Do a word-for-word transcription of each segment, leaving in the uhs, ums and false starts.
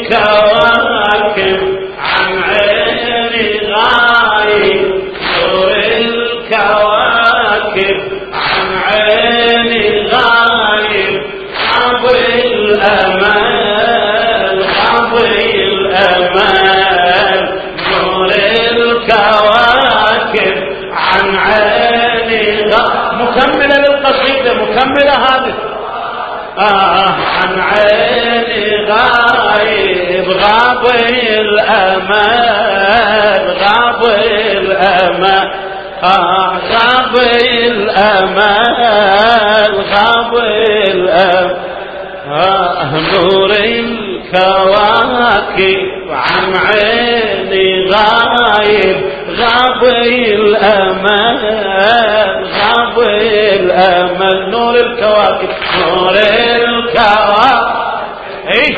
الكواكب عن عيني غايب، نور الكواكب عن عيني غايب، غاب الأمل غاب الأمل، نور الكواكب عن عيني غايب. مكملة للقصيدة، مكملة هذه. آه عن عيني غايب، غاب الأمل غاب الأمل، آه غاب الأمل غاب الأمل، آه نور الكواكب عن عيني غايب، غاب الأمل غاب الأمل، نور الكواكب نور الكواكب، ايه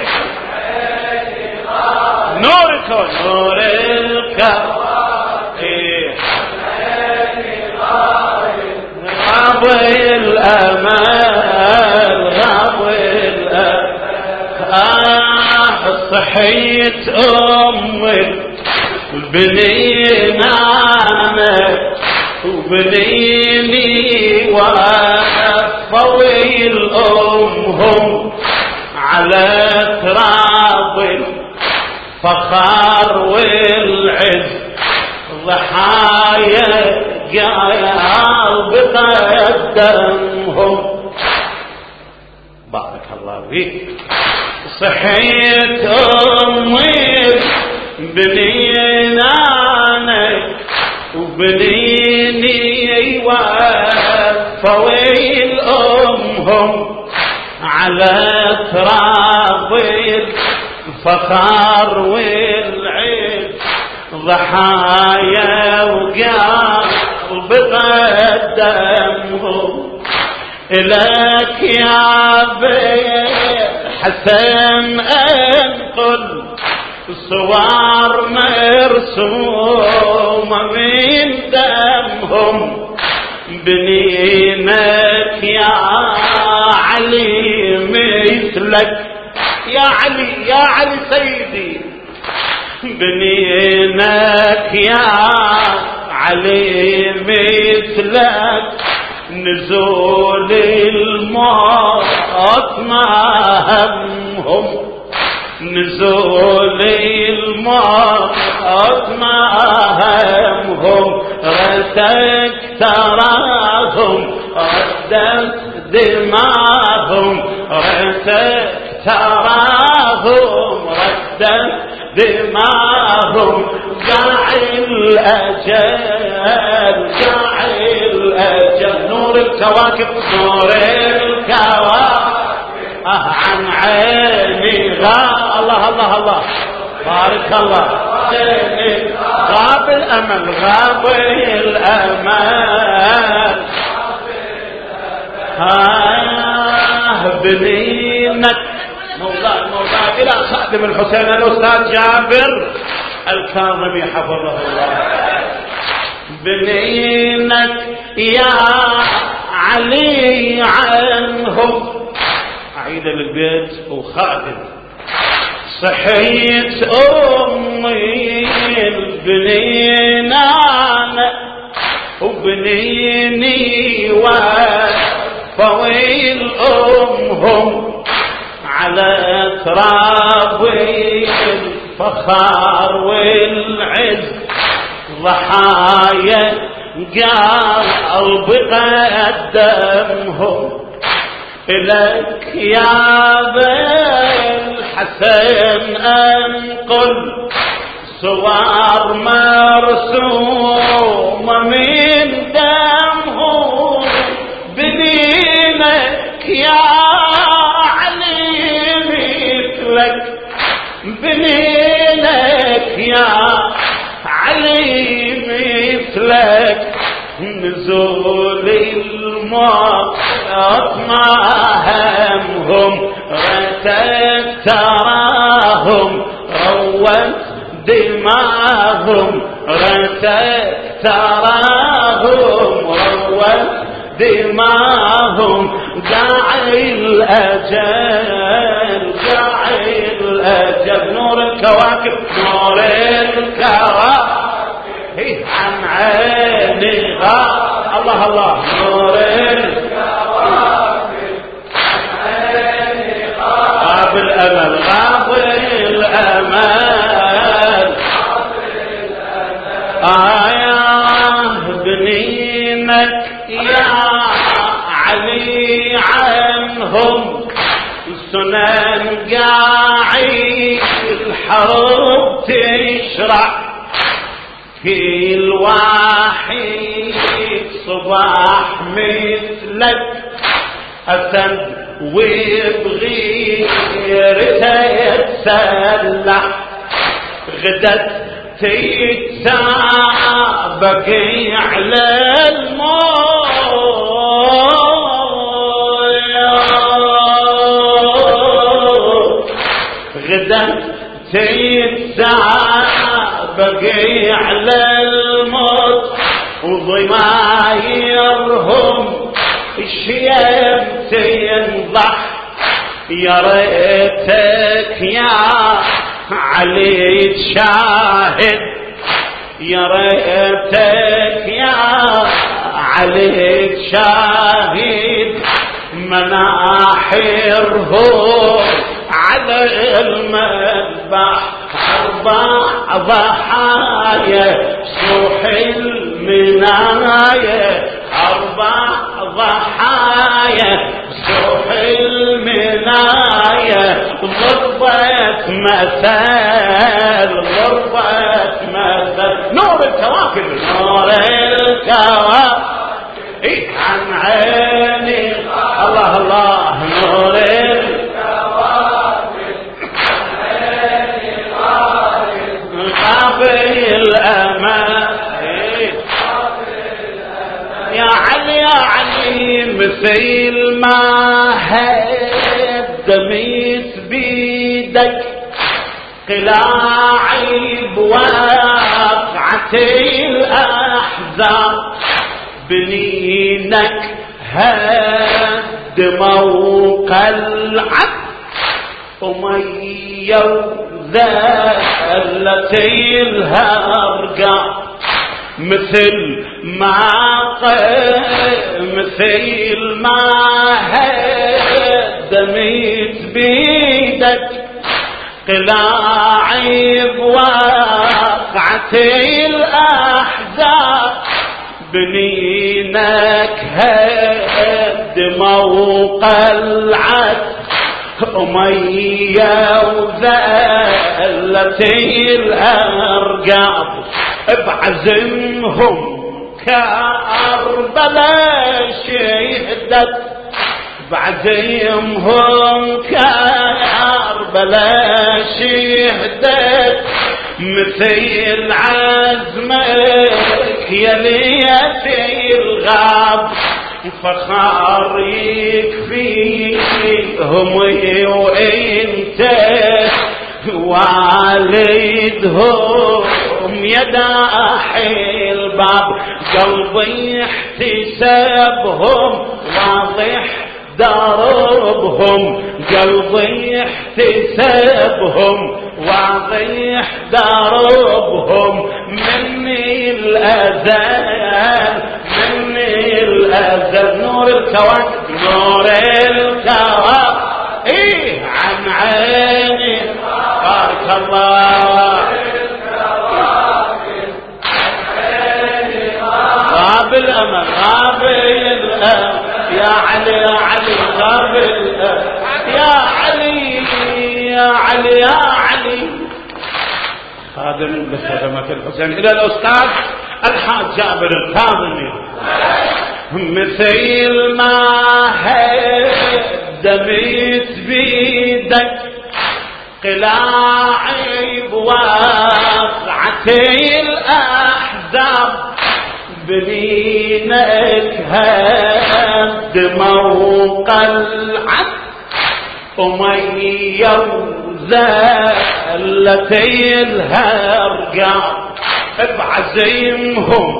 نور الكواكب نور الكواكب غاب الأمل غاب الأمل. آه صحيت أمك بنينا وبنيني وفوي الأمهم على تراب الفخار والعز، ضحايا قلب قدمهم. بارك الله فيك. صحيت أمي بنينا وبنيني وفوي الأمهم على تراب الفخار والعز، ضحايا وقلب قدمهم. إلك يا بيت حسن انقل صور مرسومة من دمهم، بنينك يا علي مثلك، يا علي يا علي سيدي، بنينك يا علي مثلك، نزول الموت ما همهم، نزول الموت ما همهم، رتك تراهم ردت دماهم، رتك تراهم ردت دماهم، جاع الأجل جاع الأجل، نور الكواكب نور الكواكب آه عن عيني غاب. الله الله الله بارك الله. غاب الأمل غاب الأمل، آه بنينك مولاي مولاي إلى خادم الحسين الأستاذ جابر الكاظمي حفظه الله. بنينك يا علي عنهم، أعيد للبيت وخادم. صحيت أمي بنينا وبنيني وفوي الأمهم على تراب الفخار والعز، ضحايا قلب قدمهم. إلك يا بالحسن أنقل صور مرسومة من دمهم، بنينك يا علي مثلك، بنينك يا علي مثلك، نزول الموت ما همهم، رتت تراهم روت دماهم، رتت تراهم روت دماهم، داعي الأجل داعي الأجل. الكواكب نور الكواكب عن عيني غاب. الله الله نور الكواكب عن عيني غاب الأمل غاب الأمل آياه بنينك يا علي عنهم سنن قاعي الحرب تشرع كل واحد صباح مثلك أسد ويبغي غيرته يتسلح غدت تتسابق على الموت غدت تتسابق على الموت وضمايرهم الشيم تنضح يا ريتك يا علي تشاهد يا ريتك يا علي تشاهد مناحرهم على المذبح أربع ضحايا صوح المنايا أربع ضحايا صوح المنايا ضربة مثل ضربة مثل نور الكواكب نور الكواكب إيه عن عيني الله الله نور الكواكب عن عيني غاب الأمان يا علي يا علي مثل ما هدمت بيدك قلاعي بواقعتي الأحزاب بنينك هدموا قلعة أمية وذلتي الهرقة مثل ما مثل ما هدمت بيدك قلاعي بواقعتي الأحزاب بنينك هدموا قلعة أمية وذلتي الأرقاب بعزمهم كأربلة شهدت بعزمهم كأربلة شهدت مثل عزمك يا ليتي الغاب فخار يكفيهم وانت والدهم يا داحي الباب قلبي احتسابهم واضح دربهم قلبي احتسابهم واضح دربهم مني الأذان مني الأذان نور الكواكب نور الكواكب ايه عن عيني بارك الله غاب الأمل غاب الأمل يا علي يا علي غاب الأمل يا علي يا علي يا علي خادم بخدمة الحسين إلى الأستاذ الحاج جابر الكاظمي مثل ما هدمت بيدك قلاعي بواقعتي الأحزاب بنينك هدموا قلعة أمية وزلتي الهرقاب بعزيمهم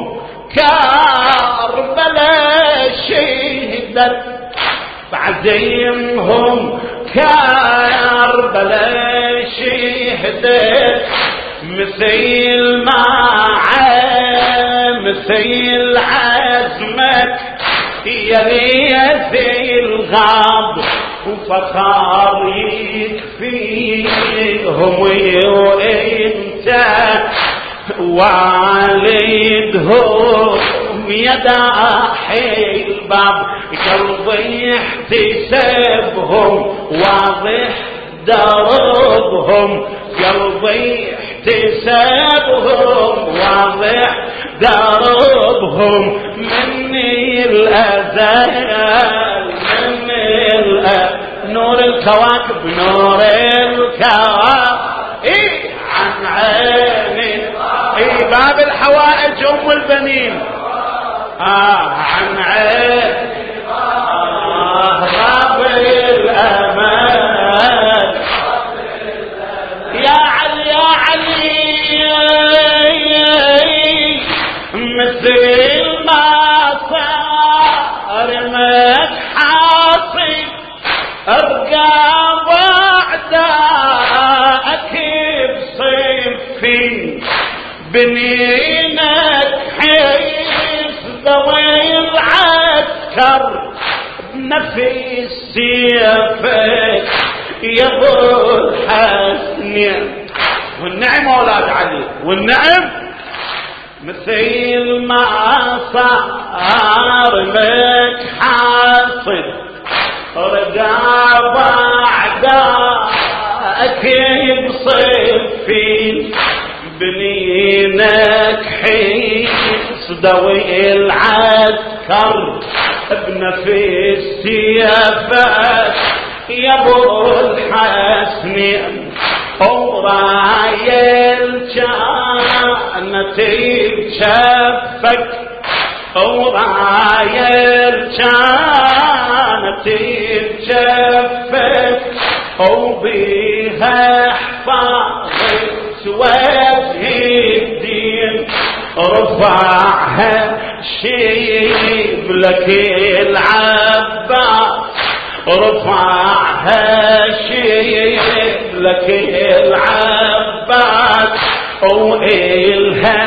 كربلاء شهدت بعزيمهم كربلاء شهدت جهدك مثل ما مثل عزمك يا ذي الغاب وفخار يكفيهم وانت والدهم يا داحي الباب قلبي يحتسبهم واضح دربهم قلبي احتسابهم واضح دربهم مني الأزال مني الأزال نور الكواكب نور الكواكب إيه عن عيني إيه باب الحوائج أم البنين آه عن عيني آه باب الأمان يا علي يا علي مثل ما صار متحاصي ارقى بعدك بصيفي بنينك حيث ضوي العسكر بنفس سيفك يا ابو الحسن والنعم اولاد علي والنعم مثل ما صار متحاصل رجع بعدك بصيفين بنينك حيث ضوي العسكر بنفس سيفك يا ابو الحسن ورايل كانت بشفك ورايل كانت بشفك وبيها حفاظت وجه الدين رفعها شيب لك العباس رفعها شيب لك العباس وإلها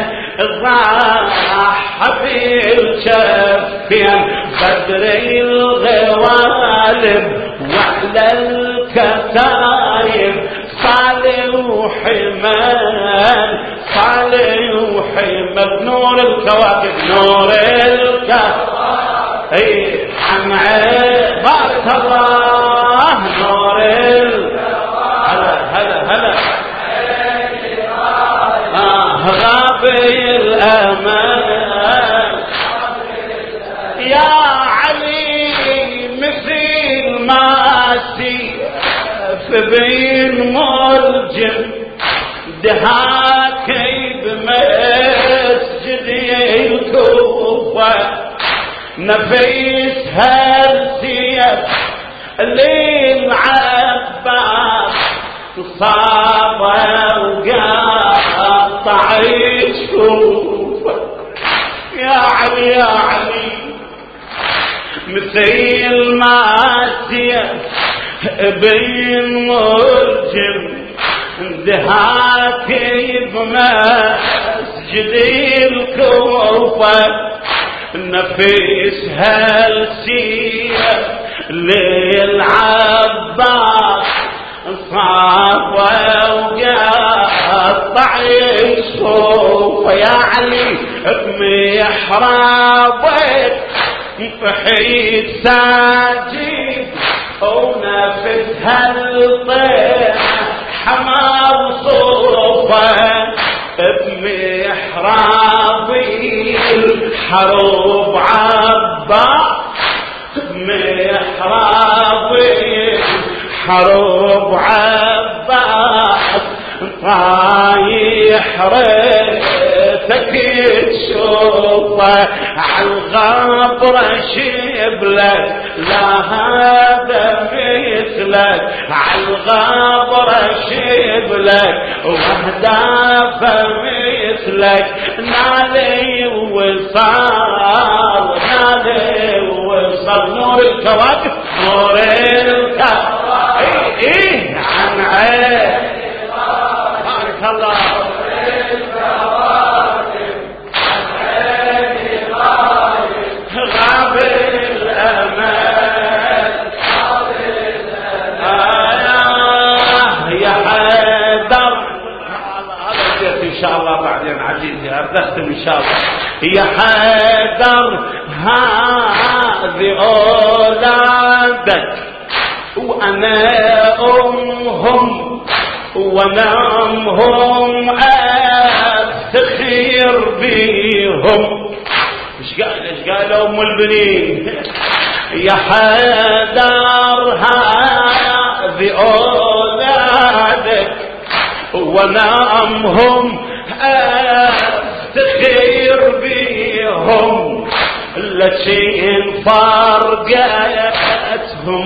راح بالشفين بدر الغوالب وعلى الكتايب صالح وحمان صالح وحمان نور الكواكب نور الكواكب اي عن بارك الله نور هلا هلا هلا آه غابي الأمان يا علي مثل ما سيف بين مرجم دهاكي بمسجد الكوفة نفيس هالسيف للعباس صابه وقطع يشوفه يا علي يا علي مثل ما سيف بين مرجم دهاكي بمسجد الكوفة نفيس هالسيف للعباس صافى وقطع الصوف يا علي بمحرابك فحيد ساجد ونفس هالطير حمار صوفه بمحرابي الحروب عبا بمحرابي حروب عباس طايح ريتك تشوفه عالغبرة شبلك لا هذا مثلك عالغبرة شبلك واهدافه مثلك نادي وصال نادي وصال نور الكواكب نور الكواكب ايه عن عين شاء الله بعدين عزيزي أردختم إن شاء الله. يا حيدر هذه أولادك وأنا أمهم ونامهم أفتخر بيهم. إيش قال إيش قالوا أم البنين؟ يا حيدر هذه أولادك ونامهم أفتخر بيهم. لكن فرقتهم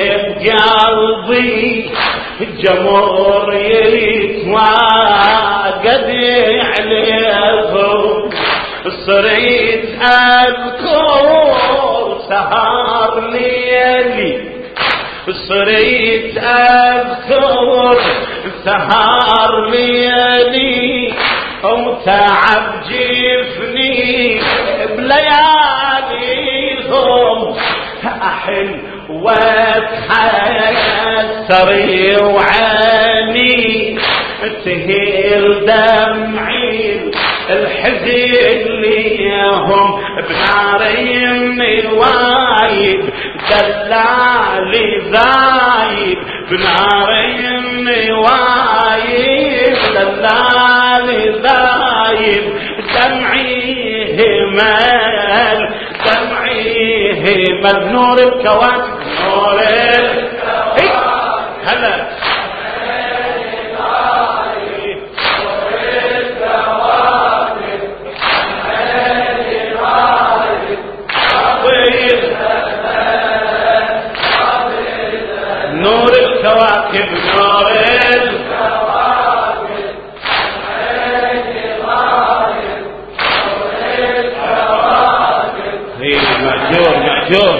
بقلبي الجمهور يتواجد عليهم. صريت أذكر سهر ليلي صريت أذكر سهر ليلي وتعب جفني بلياليهم. أحن واتحسر وعاني تهيل دمعي الحزن ليهم. بناري وايد دلالي زايد بناري وايد دلالي زايد دمعي همال دمعي همال. نور الكواكب نور الكواكب هلا نور الكواكب نور الكواكب هي مأجور مأجور.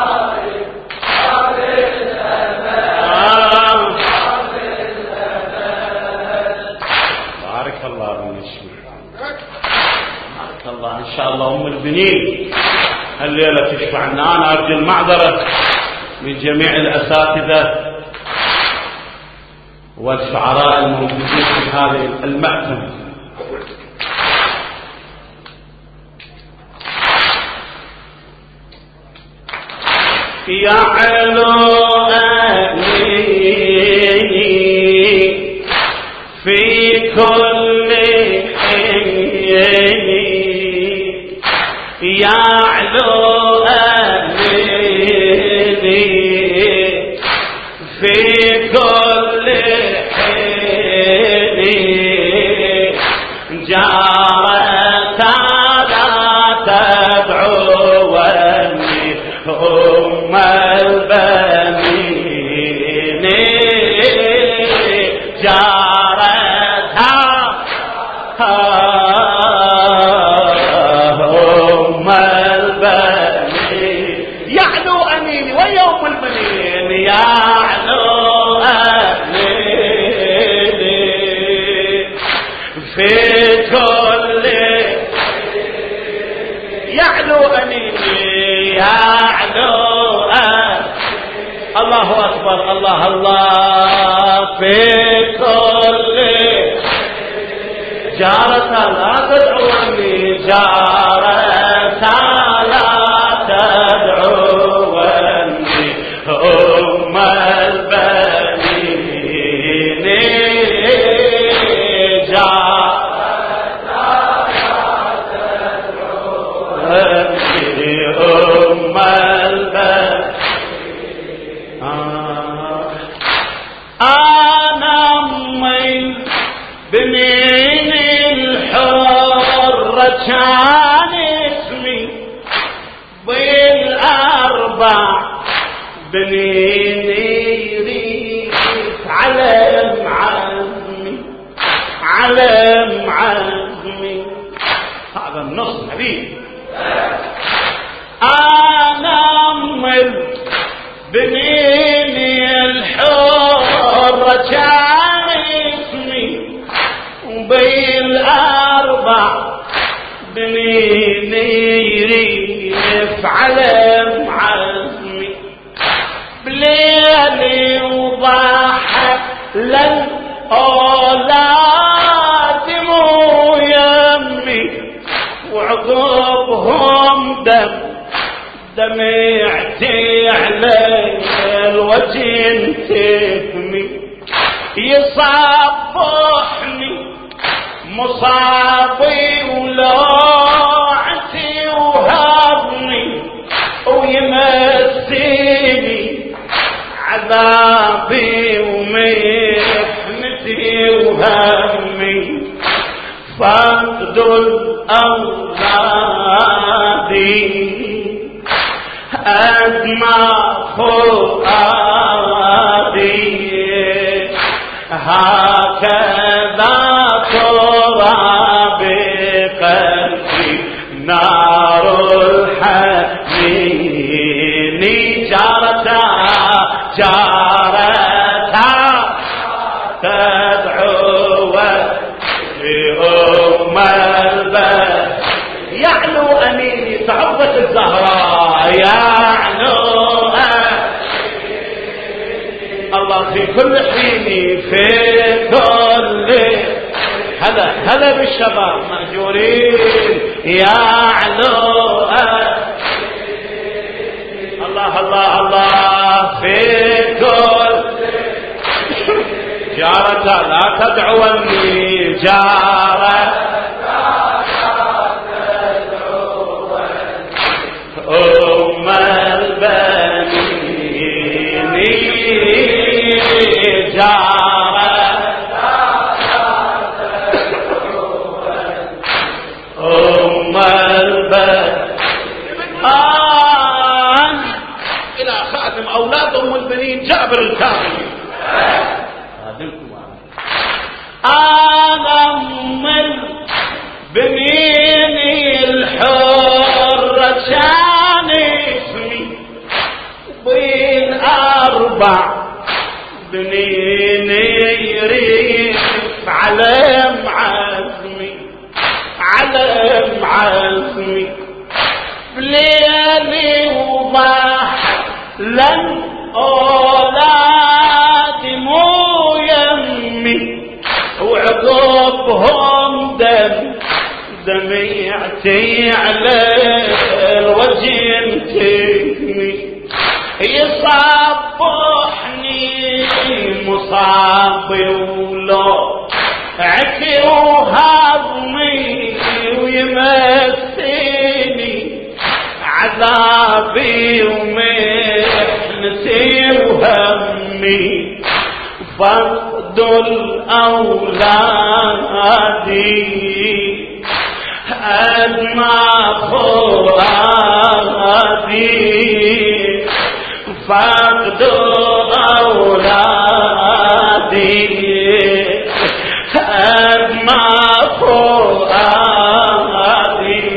بارك الله بالنسبة بارك الله. إن شاء الله أم البنين الليلة تشفعنا. أنا أرجو المعذرة من جميع الأساتذة والشعراء الموجودين في هذه المأتم. يعلو أهلي في كل حين يعلو في كل حين جارت لا تدعوني أم البنين جارت أم البنين. يعلو أميني ويوم البنين يعلو في كل يعلو أميني يعلو الله أكبر الله الله. في كل جارة لا تدعوني جارة لا تدعوني أم البنين أم البنين. أنا من بنين الحرة كان اسمي بالأربع بنين يريد علم عزمي علم عزمي. هذا النص حبيبي. أنا من بنين الحرة كان اسمي بالأربع بنين يريف علم عزمي. بليلي وضحك للأولاد مو وعقبهم دم دمعتي علي الوجه تفمي يصبحني مصابي ولوعتي وهضني ويمسيني عذابي ومحنتي وهمي فقد الأولادي أدمى فؤادي هكذا ترى بقلبي نار الحنين جارتها جارتها تدعو لأم البلد يعلو أنيني تعبت الزهراء يعلو الله في كل حين في كل هلا هلا بالشباب مأجورين يعلو الله الله الله في كل جارة لا تدعوني جارة أم البنين جارة أم البنين آه إلى خاتم أولاد أم البنين جابر الكامل أنا أم البنين الحرة كان اسمي بين أربع بنين يريف علم عزمي علم عزمي بليلي وضحك لن أولادي مو يمي وعقبهم دم دمعتي على الوجه تكني يصبحني مصابي ولو عكي وهضمي ويمسيني عذابي ومحنتي وهمي فقد الأولادي أدمى فؤادي فقد الأولادي أدمى فؤادي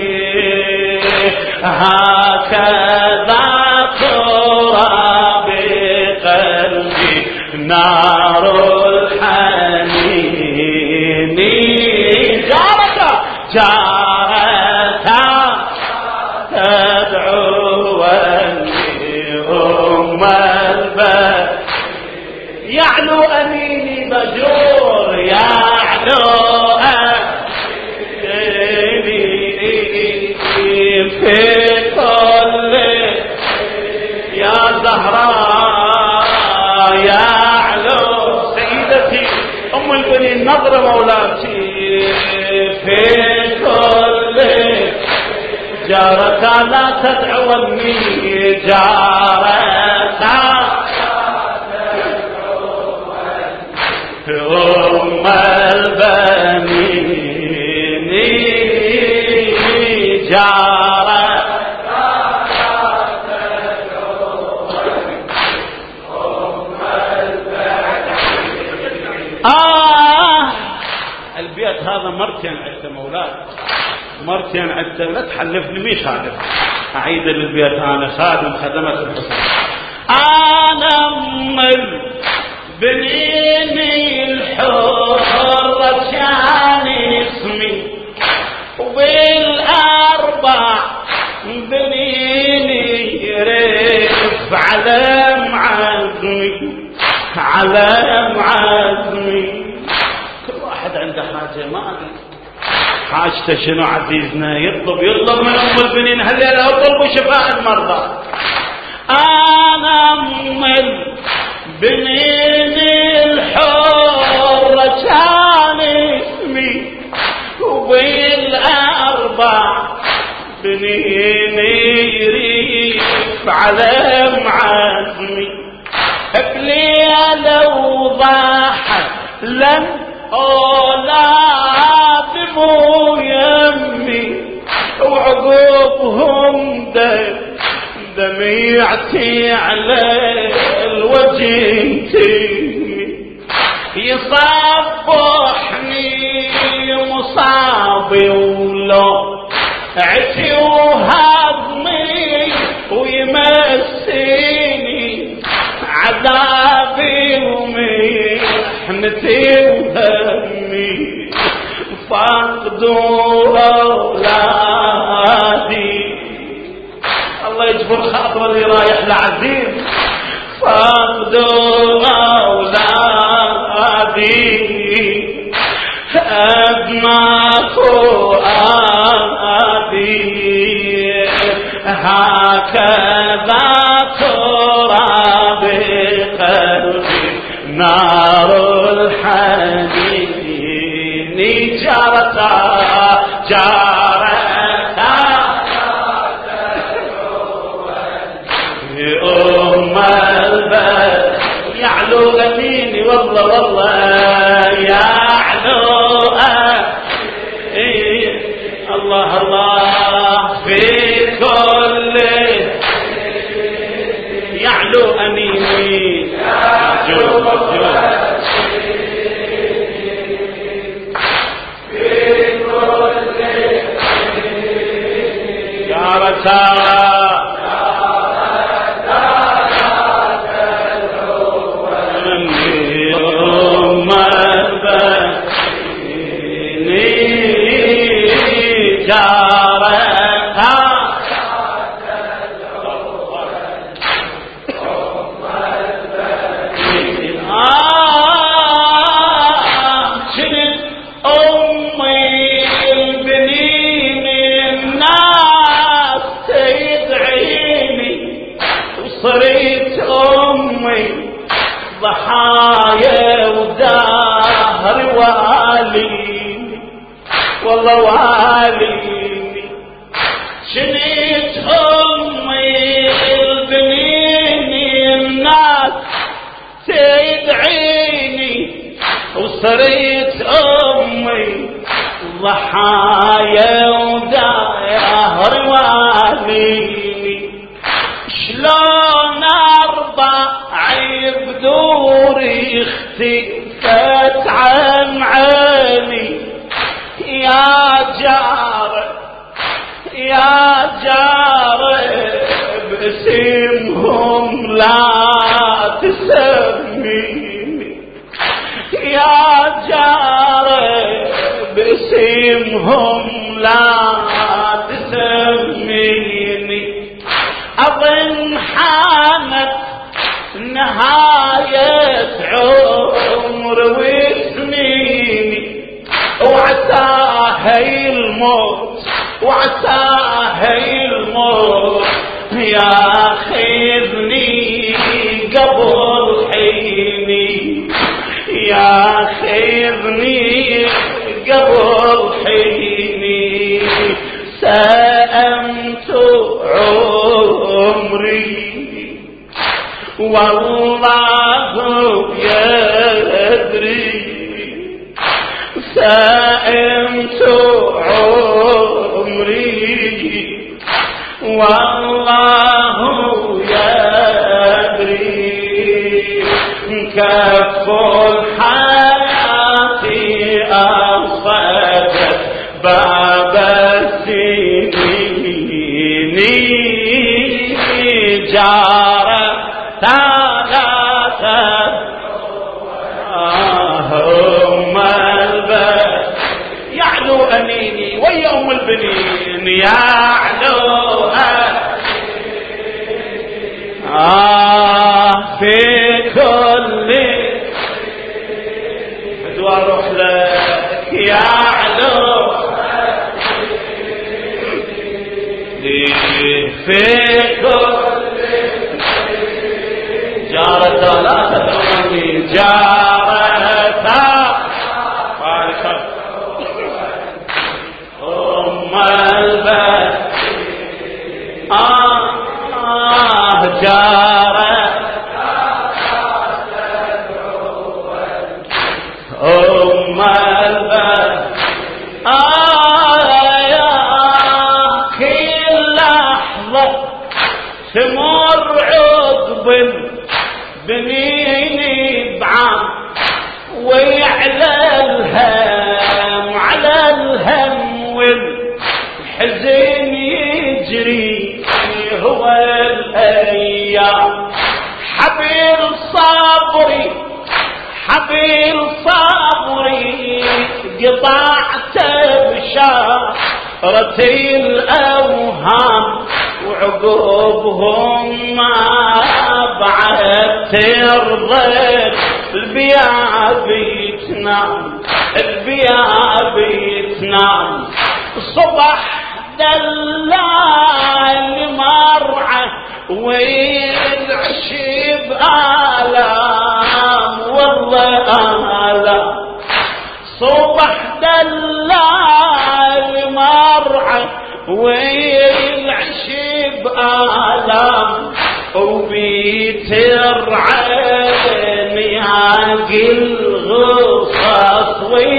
هكذا ترى بقلبي نار الحنين جارتا جارتا تدعو أم البلد يعلو أميني بجور يعلو أميني في كل يا زهراء يعلو سيدتي أم البنين نظر مولاتي في كل جارتا لا تدعوني جارتا أم البنين جارتا آه البيت هذا مرتين عدت مولاد مرتين عدت لا تحلفني مي خادم أعيد للبيت أنا خادم خدمة الحسن أنا أم البنين الحرة كان اسمي وبالأربع بنين يرف على معزمي على معزمي كل واحد عنده حاجة ما أدري حاجته شنو عزيزنا؟ يطلب يطلب من ام البنين هذول اطلبوا شفاء المرضى. انا ام البنين الحرة كان اسمي وبالاربع بنين يريف على معزمي بليلة وضاحت لن أولاد مو يمي وعقوبهم دم دميعتي على الوجه تهمي يصبحني مصابي ولو عتي وهضمي ويمسيني عذابي ومحنتي وهمي فاقدوا أولادي. الله يجبر خاطر اللي رايح لعزيز. فاقدوا أولادي أبناء فؤادي هكذا ترى بقلبي نار الحنين جارتا جارتا أم البلد يعلو غنيني والله والله يعلو الله الله في كل يعلو أنيني جوب جوب في كل جارتا صريت أمي ضحايا ودهر واليني والله واليني شنيت أمي البنين الناس تدعيني وصريت أمي ضحايا ودهر واليني شلون ارضى عيب دوري اختفت عن عيني يا جار يا جار باسمهم لا تسميني يا جار باسمهم لا تسميني أظن حانت نهاية عمر وسنيني وعساها الموت وعساها الموت ياخذني قبل حيني ياخذني قبل حيني سأمت عمري والله يدري سأمت عمري والله يدري كف الحياة أصدت باب السنين جارة ثلاثة هم البلد يعلو أنيني ويا أم البنين يعلو آه في كل بدو أروح لك يعلو في كل جارتا لا تدروني جارتا أم البيت آه جارتا أم البيت آه يا كل لحظة تمر عقب بنيني بعام ويعلى الهم على الهم والحزن يجري هو الأيام حبيل صبري حبيل صبري قطعت بشارتي الأوهام وعقوبهم ما بعد ترضيت البيا بيتنام البيا بيتنام الصبح دلال مرعى وينعشب آلام والله آلام صبح دلال مرعى وينعشب آلام وبيترعى نياق الغصص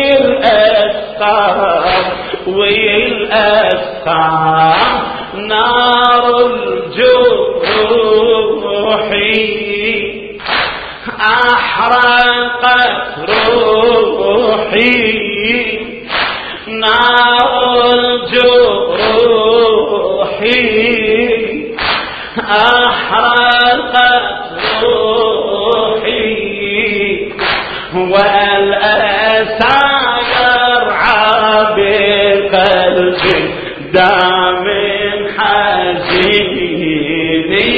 والأسقام والأسقام نار الجروح أحرقت روحي نار الجروح أحرقت روحي والأسى يرعى بقلبي دام حزيني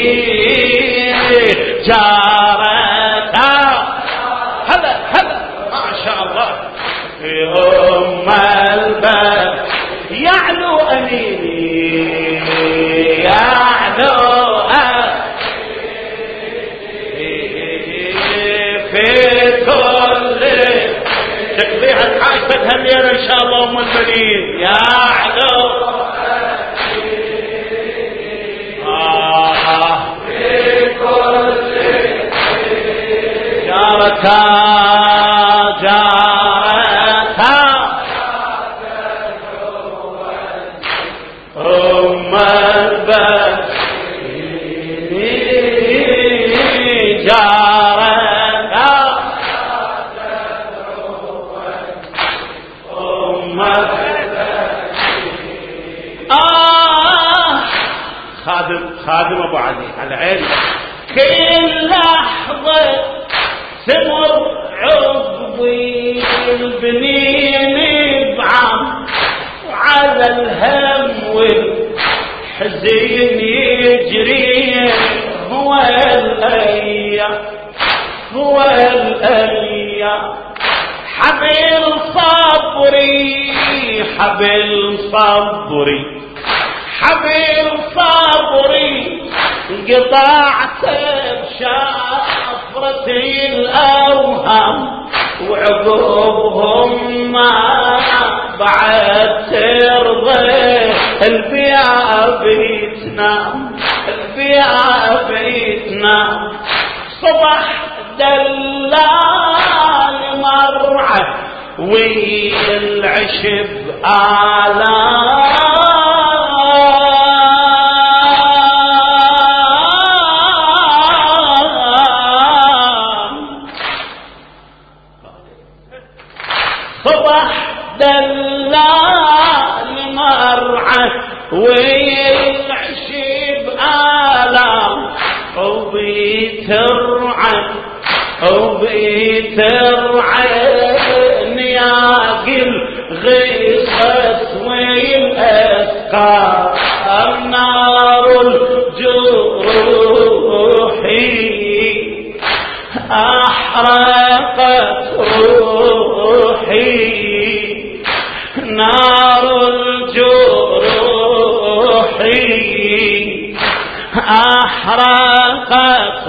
جارتا هلا هلا ما شاء الله في أم البيت يعلو أنيني يعلو في كل تقضيها الحاج فتهنينا إن شاء الله أم البنين يعلو آه في كل جارتا جارتا أم البيت جارتا أم البيت آه خادم خادم أبو علي على عيني كل لحظة تمر عقبي البنين بعم وعلى الهم والحزين يجري هو الأيام هو الأيام حبل صبري حبل صبري حبل صبري قطعت بشافرتي الأوهام وعقوبهم ما بعد ترضي البيا بيتنام البيا بيتنام صبح دلال مرعى والعشب آلام صبح دلال مرعى والعشب آلام وبيترعى وبيترعى نياق الغيصة والأسقام نار الجروح أحرقت روحي نار الجروح أحرقت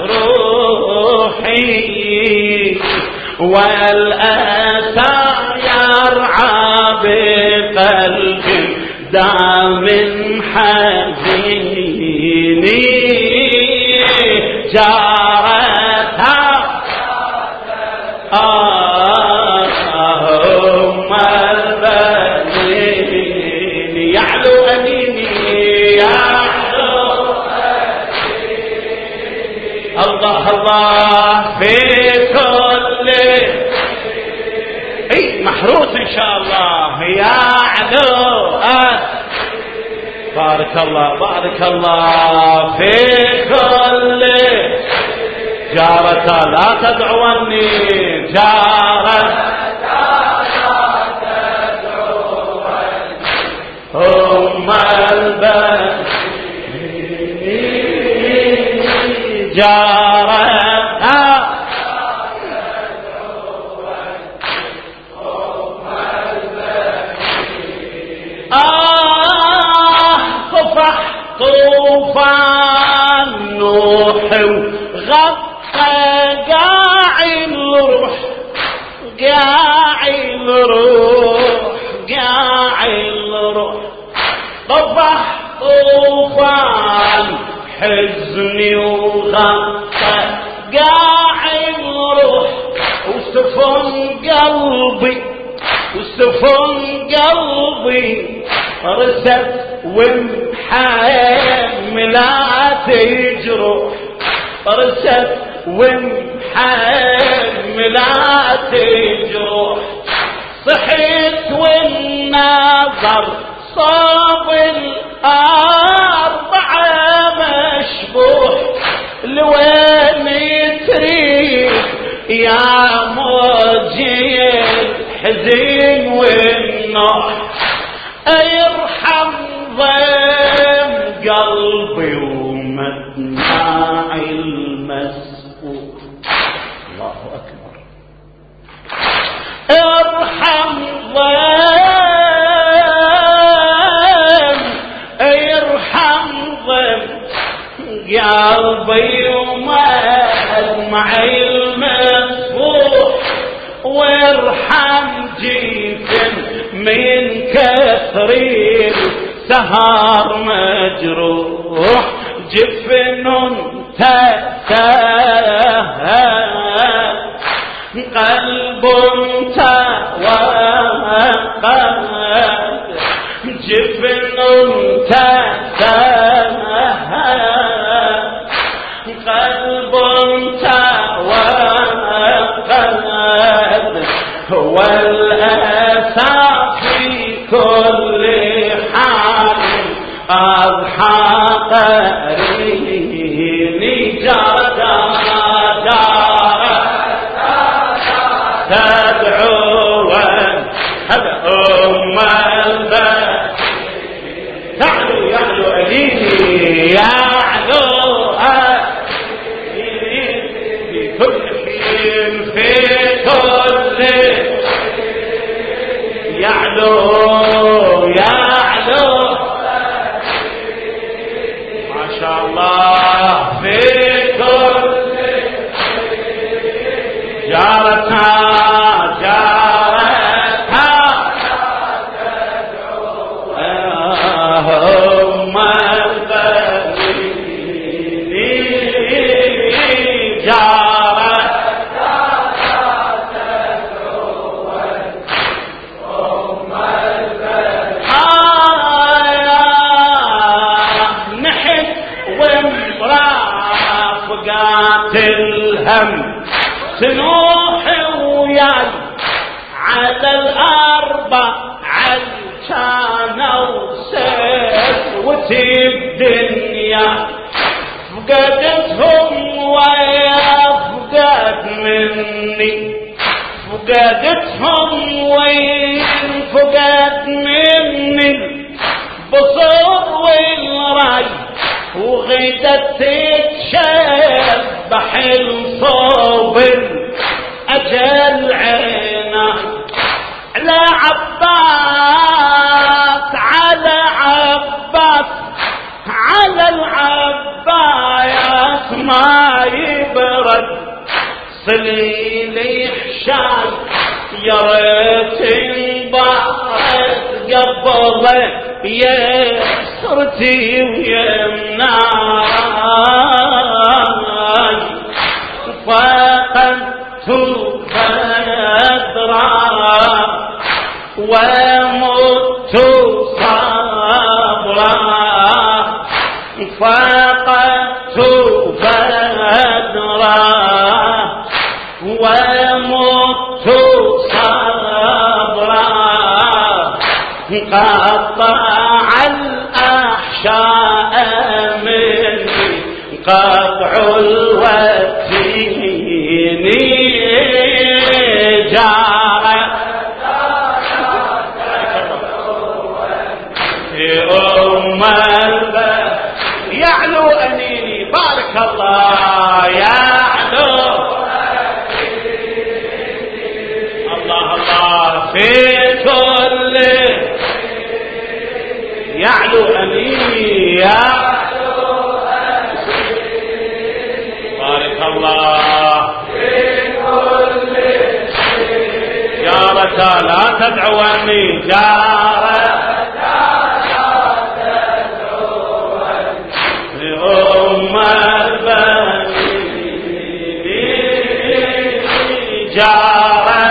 روحي والأسى يرعى بقلبي دام حزيني جارتها هم البنين يعلو أنيني يعلو الله الله في كل اي محروس ان شاء الله يعلو بارك الله بارك الله في كل جارة لا تدعوني جارة هم البنين جارة آه صفح طوفان نوح وغطى قاعي الروح قاعي الروح قاعي الروح طفح طوفان حزني وغطى قاعي الروح وسفن قلبي وسفن قلبي رست ومحملات جروح رست ومحملات جروح صحيت والنظر صاب الأربعة مشبوح لوين تريد يا موجي الحزين والنوح يرحم ضيم قلبي ومدمعي المسبوح الله أكبر ارحم ضيم ارحم ضيم قلبي ومدمعي المسبوح وارحم جيفن من كثرين سهر مجروح جفن تسهل قلب توقد جفن تسهل قلب توقد هو الأسى في كل حال أضحى قريني جارة جارة تدعو هذا أم الباب تعلو يعلو أليني يعلو في كل حين في كل يعلو يعلو ما شاء الله في كل جارتها جارتها هم البنين جارتها نحن ومرافقات الهم سنوح وياي على الأربع عالشانة وسوتي الدنيا فقدتهم ويفقد مني فقدتهم وينفقد مني بصر والراي وغيدت تتشبح الصوبر أجل عينه على عباس على عباس على العباية ما يبرد صليلي حشان يا ريت انبارت قبله يسرتي ويمناي فقدت بدرا ومت صبرا فقدت بدرا ومت صبرا قطع الأحشاء مني قطع الوتين جار أم البلد يعلو أنيني بارك الله يعلو الله الله في كل يعلو أنيني يعلو بارك الله في كل جارة لا تدعو أني جارة أم البنين جارة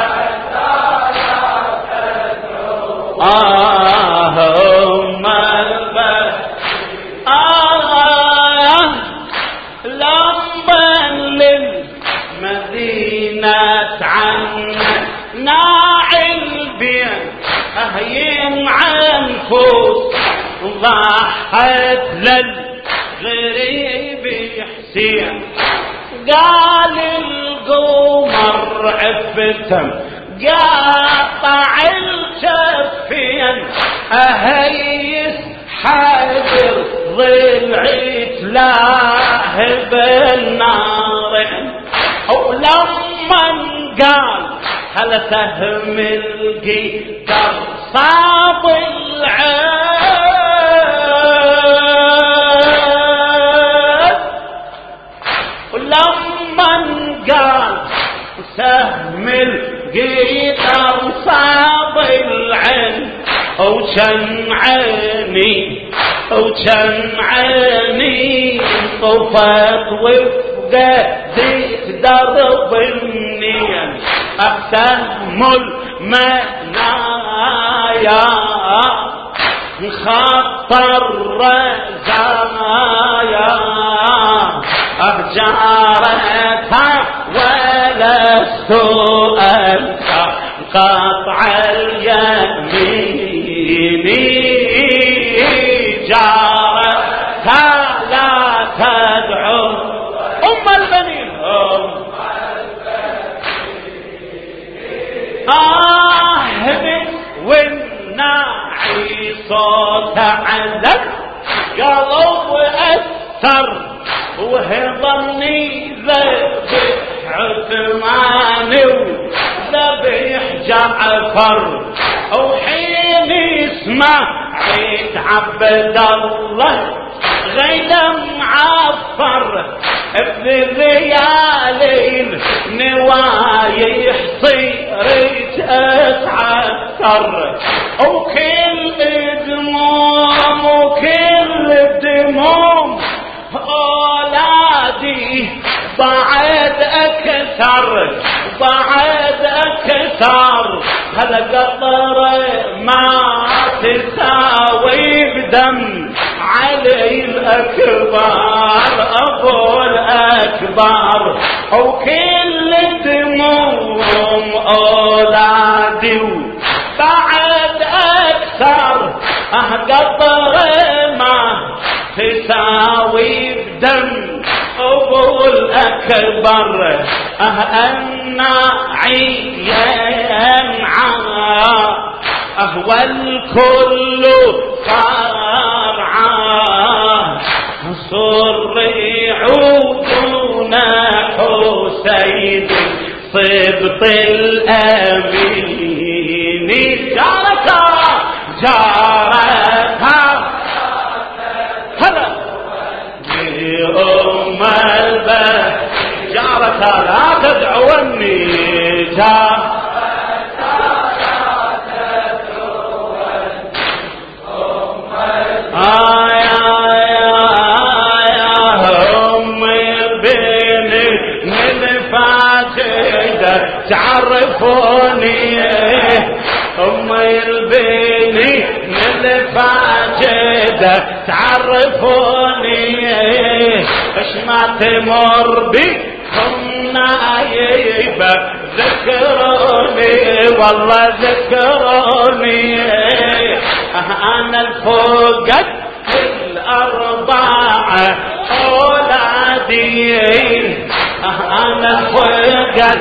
آه أم البنين آه لما للمدينة عنا ناعل بين أهين عنفوس ضحت لل غريب حسين قال القمر عفتم قاطع الجفين أهيس حذر ضلعي تلاهب النار ولما قال هل سهم القدر صاب العين ولما قال سهم القدر صاب العين او كان عيني او كان عيني طفت وفقدت درب النية أسهم المنايا خطر رزايا أهجارتها ولست أنسى قطع اليمين جارتها لا تدعو أم البنين أم آه والناعي صوت عذب قلب أثر وهضمني ذبح عثمان وذبح جعفر وحين يسمع عيد عبد الله غيدا معفر بذيالين نوايح صيرت اتعثر وكل دموم وكل دموم اولادي بعد اكثر بعد اكثر هذا قطر ما تساوي بدم علي الأكبر أبو الأكبر وكل دموم أولادي بعد أكثر أهقطر ما تساوي بدم أبو الأكبر أهأناعي ينعى أهوى الكل صار عاه صرعون حسين صبط الأمين جارتها جارتها هلا أم البلد النساء لا تدعوني جاء تعرفوني أمي البيني من الفاجدة تعرفوني اش ما تمر بي نايبة ذكروني والله ذكروني أنا الفوقت الأربعة أولادي أنا الفوقت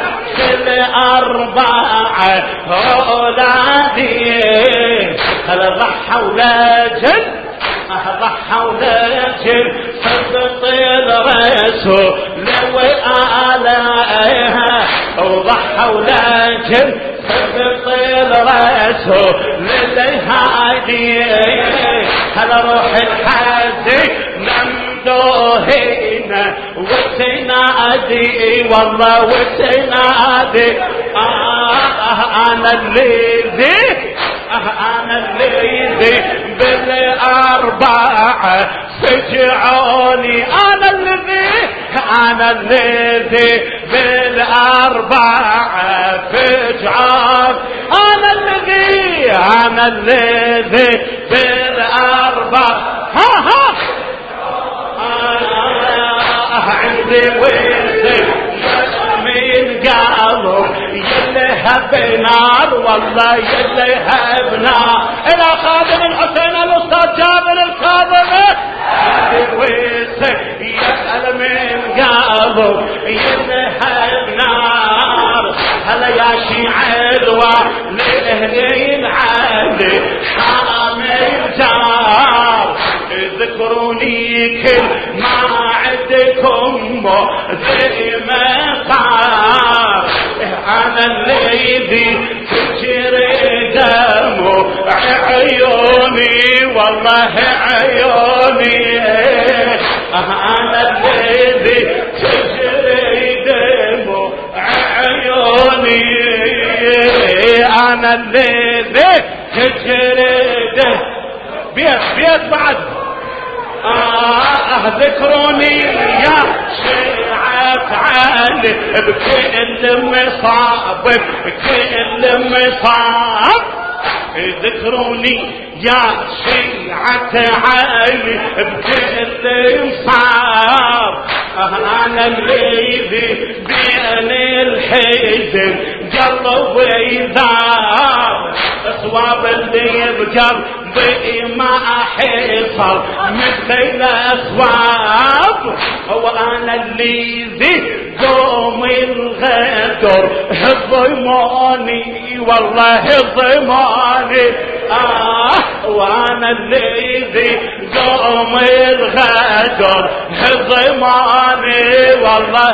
الأربعة أولادي هل ضحوا لاجل ضحوا لاجل سبط الرسول لوئالها وضحوا لاجل سبط الرسول للهادي هل روح الحادي نمدوهينا وتنادي والله وتنادي آه آه أنا اللي آه أنا اللي بالأربعة سجعوني أنا الذي أنا الذي بالأربعة فجعون أنا الذي أنا الذي بالأربعة ها ها عندي ويسي من قالوا يلها بنار والله يلها بنار الى خادم الحسين الاستاذ جابر الكاظمي عندي ويسي يسأل من قالوا يلها بنار هلا يا شيعة الوالدين علي حامل جار ذكروني كل ما عندكم زي ما صار انا الذي تجري دمه عيوني والله عيوني انا الذي تجري دمه عيوني انا الذي تجري دمه بيت بيت بعد آه ذكروني يا شيعة علي بكل مصاب بكل مصاب ذكروني يا شيعة علي بكل مصاب أنا الذي بين الحزن قلبي ذاب أصواب اللي بقلبي ما حصل مثل الأصواب هو أنا الذي قوم الغدر ضماني والله ضماني آه وأنا الذي قوم الغدر ضماني والله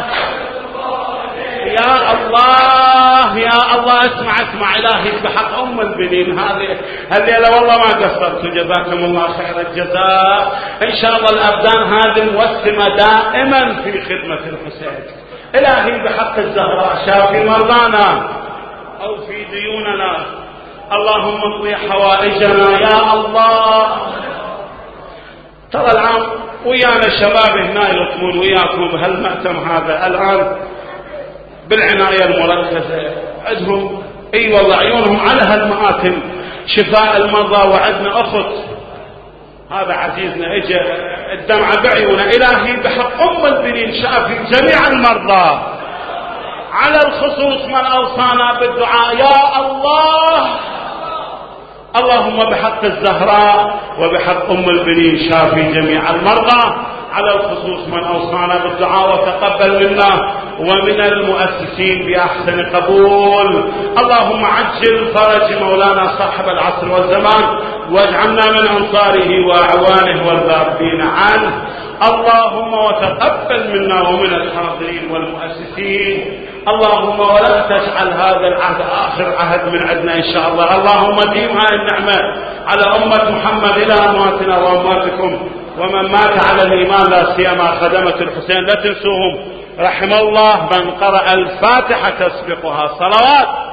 يا الله يا الله اسمع اسمع إلهي بحق أم البنين هذه الليلة والله ما قصرت جزاكم الله خير الجزاء إن شاء الله الأبدان هذه موسمة دائما في خدمة الحسين إلهي بحق الزهراء شافي مرضانا أو في ديوننا اللهم اقضي حوائجنا يا الله. ترى الآن ويانا شباب هنا يطمون وياكم بهالمأتم هذا الآن بالعناية المركزة عندهم اي والله عيونهم على هالمآتم شفاء المرضى وعندنا اخت هذا عزيزنا اجى الدمعة بعيونه إلهي بحق أم البنين شافي جميع المرضى على الخصوص من أوصانا بالدعاء يا الله. اللهم بحق الزهراء وبحق أم البنين شافي جميع المرضى على الخصوص من أوصانا بالدعاء وتقبل منا ومن المؤسسين بأحسن قبول. اللهم عجل فرج مولانا صاحب العصر والزمان واجعلنا من أنصاره وأعوانه والذابين عنه. اللهم وتقبل منا ومن الحاضرين والمؤسسين. اللهم ولا تجعل هذا العهد آخر عهد من عندنا إن شاء الله. اللهم ديم هاي النعمة على أمة محمد إلى أمواتنا وأمواتكم ومن مات على الإيمان لا سيما خدمة الحسين لا تنسوهم رحم الله من قرأ الفاتحة تسبقها صلوات.